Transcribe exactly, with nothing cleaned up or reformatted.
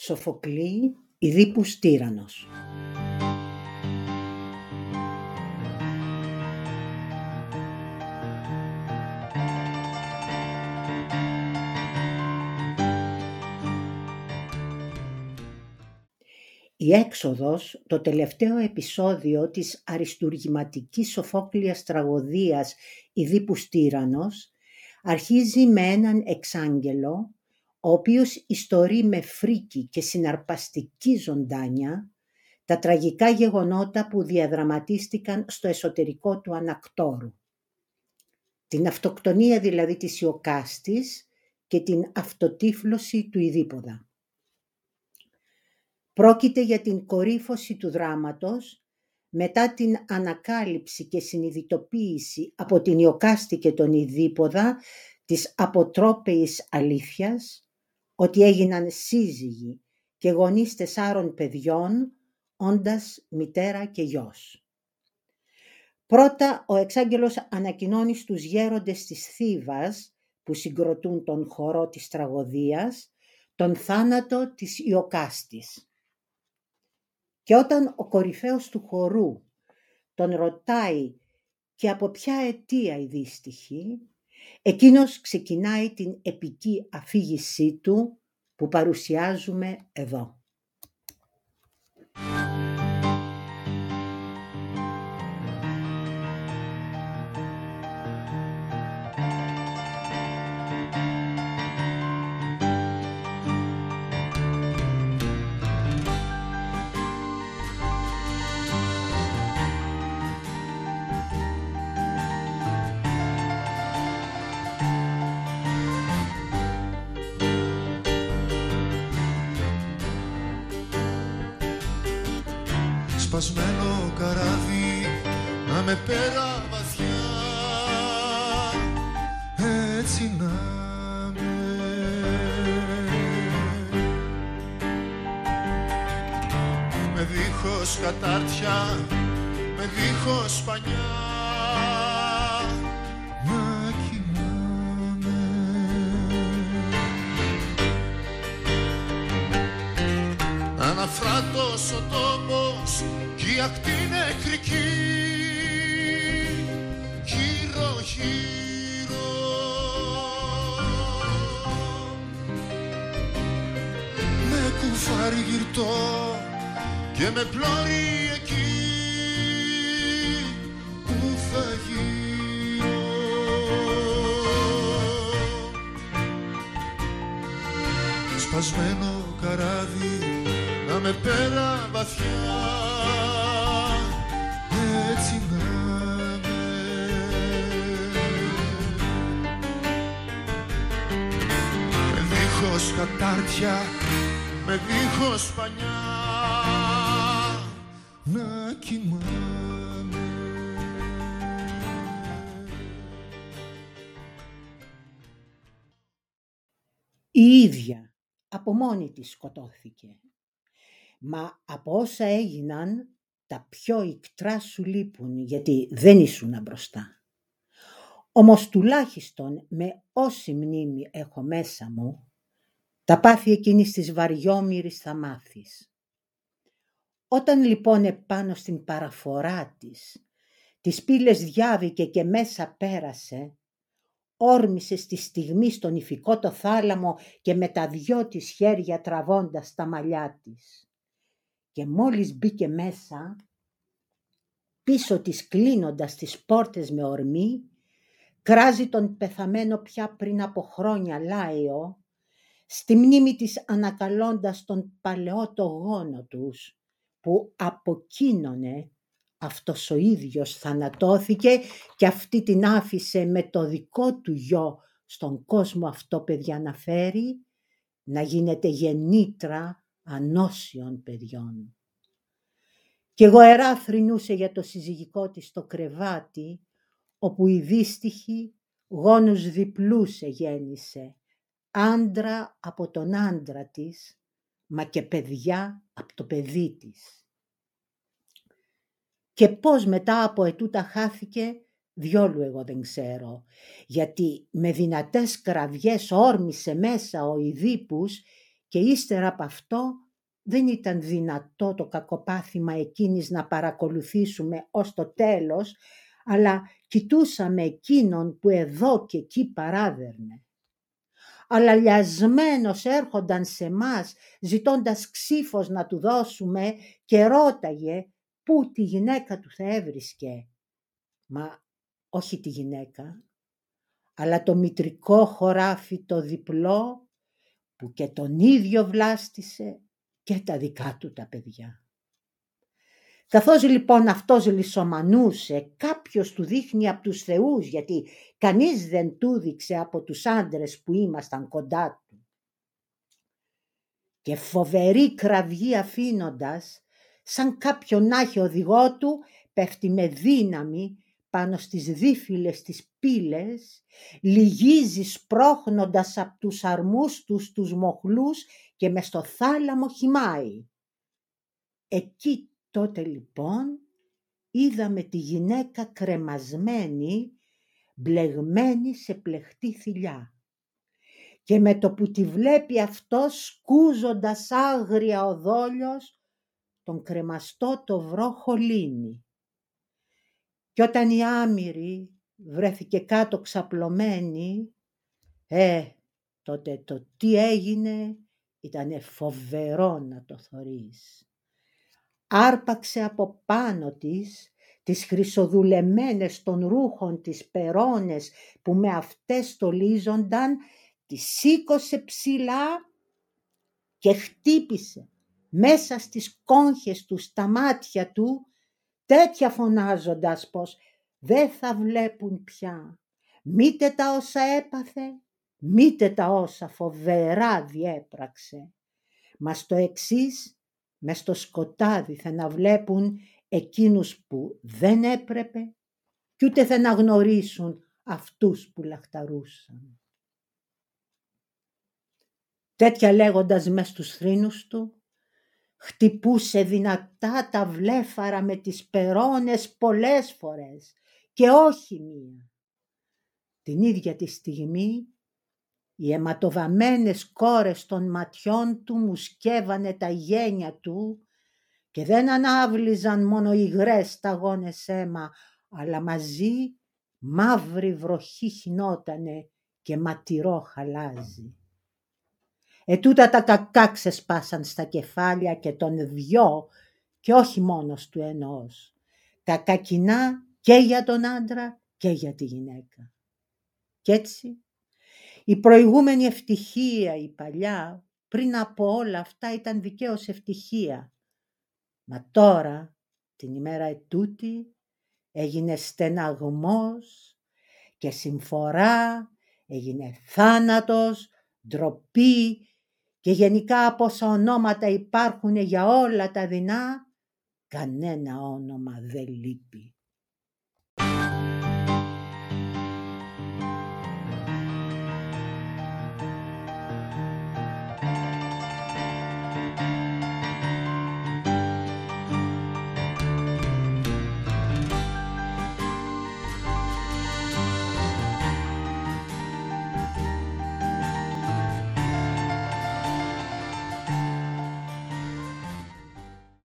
Σοφοκλή, Ιδίππους τύραννος. Η έξοδος, το τελευταίο επεισόδιο της αριστουργηματικής Σοφόκλειας τραγωδίας «Ιδίππους τύραννος», αρχίζει με έναν εξάγγελο, ο οποίος ιστορεί με φρίκη και συναρπαστική ζωντάνια τα τραγικά γεγονότα που διαδραματίστηκαν στο εσωτερικό του ανακτόρου. Την αυτοκτονία δηλαδή της Ιωκάστης και την αυτοτύφλωση του Ιδίπποδα. Πρόκειται για την κορύφωση του δράματος μετά την ανακάλυψη και συνειδητοποίηση από την Ιωκάστη και τον Ιδίπποδα της αποτρόπαιης αλήθειας ότι έγιναν σύζυγοι και γονείς τεσσάρων παιδιών, όντας μητέρα και γιος. Πρώτα ο εξάγγελος ανακοινώνει στους γέροντες της Θήβας, που συγκροτούν τον χορό της τραγωδίας, τον θάνατο της Ιωκάστης. Και όταν ο κορυφαίος του χορού τον ρωτάει και από ποια αιτία η δύστιχη, εκείνος ξεκινάει την επική αφήγησή του που παρουσιάζουμε εδώ. Σπασμένο καράβι να με πέρα βαθιά, έτσι να με. Με δίχως κατάρτια, με δίχως πανιά, να κοιμάμαι. Αναφράτος ο τόπος κι η ακτή νεκρική, γύρω γύρω. Με κουφάρι γυρτό και με πλώρη εκεί που θα γύρω. Σπασμένο καράβι να με πέρα βαθιά, έτσι να με. Με δίχως κατάρτια, με δίχως πανιά, να κοιμάμαι. Η ίδια από μόνη της σκοτώθηκε. Μα από όσα έγιναν, τα πιο ικτρά σου λείπουν, γιατί δεν ήσουν μπροστά. Όμως τουλάχιστον με όση μνήμη έχω μέσα μου, τα πάθη εκείνης της βαριόμοιρης θα μάθεις. Όταν λοιπόν επάνω στην παραφορά της, τις πύλες διάβηκε και μέσα πέρασε, όρμησε στη στιγμή στον ηφικό το θάλαμο και με τα δυο της χέρια τραβώντας τα μαλλιά της. Και μόλις μπήκε μέσα, πίσω της κλείνοντας τις πόρτες με ορμή, κράζει τον πεθαμένο πια πριν από χρόνια Λάιο, στη μνήμη της ανακαλώντας τον παλαιό το γόνο τους, που αποκοίνωνε αυτός ο ίδιος θανατώθηκε και αυτή την άφησε με το δικό του γιο στον κόσμο αυτό παιδιά να φέρει, να γίνεται γεννήτρα ανώσιων παιδιών. Κι εγωερά θρηνούσε για το συζυγικό της το κρεβάτι, όπου η δύστιχη γόνους διπλούς γέννησε, άντρα από τον άντρα της, μα και παιδιά από το παιδί της. Και πώς μετά από ετούτα χάθηκε, διόλου εγώ δεν ξέρω, γιατί με δυνατές κραυγές όρμησε μέσα ο Ιδίππους και ύστερα από αυτό δεν ήταν δυνατό το κακοπάθημα εκείνης να παρακολουθήσουμε ως το τέλος, αλλά κοιτούσαμε εκείνον που εδώ και εκεί παράδερνε. Αλλά λιασμένος έρχονταν σε μας ζητώντας ξύφος να του δώσουμε και ρώταγε πού τη γυναίκα του θα έβρισκε. Μα όχι τη γυναίκα, αλλά το μητρικό χωράφι το διπλό που και τον ίδιο βλάστησε και τα δικά του τα παιδιά. Καθώς λοιπόν αυτός λυσομανούσε, κάποιος του δείχνει από τους θεούς, γιατί κανείς δεν του δείξε από τους άντρες που ήμασταν κοντά του. Και φοβερή κραυγή αφήνοντας, σαν κάποιον να έχει οδηγό του, πέφτει με δύναμη πάνω στις δίφυλες τις πύλες, λυγίζει σπρώχνοντας από τους αρμούς τους τους μοχλούς και μες στο θάλαμο χυμάει. Εκεί τότε λοιπόν είδαμε τη γυναίκα κρεμασμένη, μπλεγμένη σε πλεχτή θηλιά. Και με το που τη βλέπει αυτό σκούζοντας άγρια ο δόλιος, τον κρεμαστό το βρόχο λύνει. Κι όταν η άμυρη βρέθηκε κάτω ξαπλωμένη, ε, τότε το τι έγινε ήτανε φοβερό να το θωρείς. Άρπαξε από πάνω της τις χρυσοδουλεμένες των ρούχων τις περώνες που με αυτές στολίζονταν, τις σήκωσε ψηλά και χτύπησε μέσα στις κόγχες του στα μάτια του, τέτοια φωνάζοντας πως δεν θα βλέπουν πια μήτε τα όσα έπαθε, μήτε τα όσα φοβερά διέπραξε. Μα στο εξής, μες στο σκοτάδι θα να βλέπουν εκείνους που δεν έπρεπε κι ούτε θα να γνωρίσουν αυτούς που λαχταρούσαν. Τέτοια λέγοντας μες στους θρήνους του, χτυπούσε δυνατά τα βλέφαρα με τις περώνες πολλές φορές και όχι μία. Την ίδια τη στιγμή οι αιματοβαμμένες κόρες των ματιών του μου σκεύανε τα γένια του και δεν ανάβλιζαν μόνο υγρές σταγόνες αίμα, αλλά μαζί μαύρη βροχή χινότανε και ματηρό χαλάζι. Ετούτα τα κακά ξεσπάσαν στα κεφάλια και των δυο και όχι μόνος του ενός. Κακά κοινά και για τον άντρα και για τη γυναίκα. Κι έτσι η προηγούμενη ευτυχία, η παλιά, πριν από όλα αυτά ήταν δικαίως ευτυχία. Μα τώρα, την ημέρα ετούτη, έγινε στεναγμός και συμφορά, έγινε θάνατος, ντροπή και γενικά από όσα ονόματα υπάρχουν για όλα τα δεινά, κανένα όνομα δεν λείπει.